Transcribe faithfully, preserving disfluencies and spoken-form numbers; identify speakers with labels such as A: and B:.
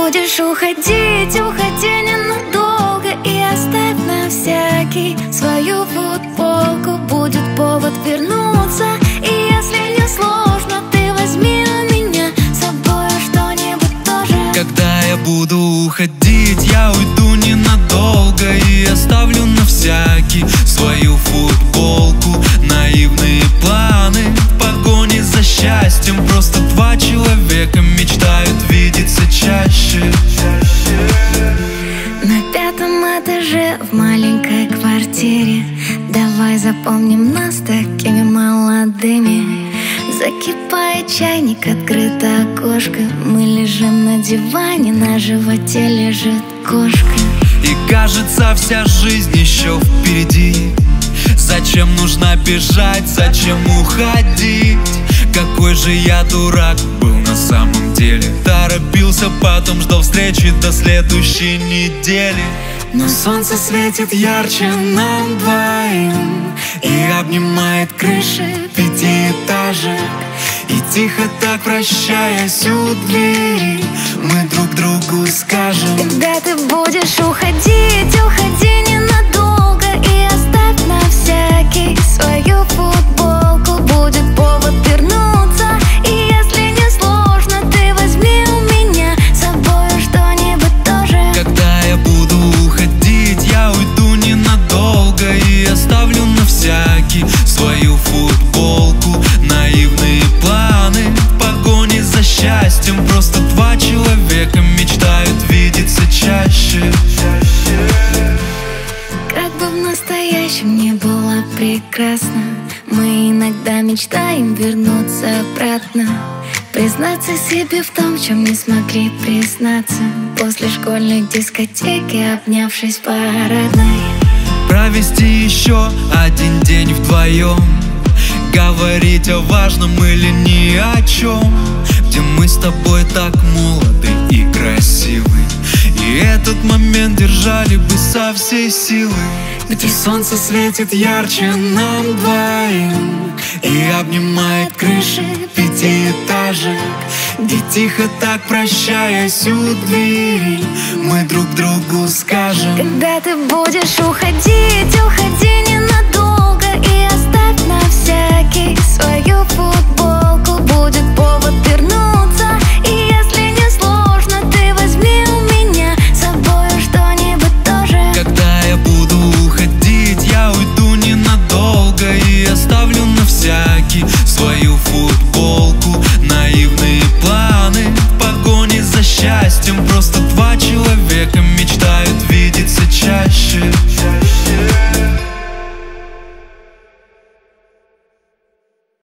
A: будешь уходить, уходи ненадолго и оставь на всякий свою футболку. Будет повод вернуться, и если не сложно, ты возьми у меня с собой что-нибудь тоже.
B: Когда я буду уходить, я уйду ненадолго и оставлю на всякий свою футболку. Наивные планы в погоне за счастьем. Просто два человека мечтают видеться чаще.
A: На пятом этаже в маленькой квартире давай запомним нас такими молодыми. Закипает чайник, открыто окошко. Мы лежим на диване, на животе лежит кошка.
B: И кажется, вся жизнь еще впереди. Зачем нужно бежать, зачем уходить? Какой же я дурак был на самом деле. Торопился, потом ждал встречи до следующей недели. Но солнце светит ярче нам двоим и обнимает крыши пятиэтажек. И тихо так прощаясь у двери, мы друг другу скажем:
A: когда ты будешь уходить, уходи ненадолго и оставь на всякий свою футболку. Будет повод вернуться, и если не сложно, ты возьми у меня с собой что-нибудь тоже.
B: Когда я буду уходить, я уйду ненадолго и оставлю на всякий свою футболку. Наивные планы в погоне за счастьем. Просто два человека мечтают видеться чаще.
A: Как бы в настоящем не было прекрасно, мы иногда мечтаем вернуться обратно. Признаться себе в том, в чем не смогли признаться после школьной дискотеки, обнявшись в парадной.
B: Провести еще один день вдвоем, говорить о важном или ни о чем, где мы с тобой так молоды и красивы, и этот момент держали бы со всей силы. Где солнце светит ярче нам двоим и обнимает крыши пятиэтажек. Где тихо так прощаясь у двери, мы друг другу скажем:
A: когда ты будешь уходить, уходи ненадолго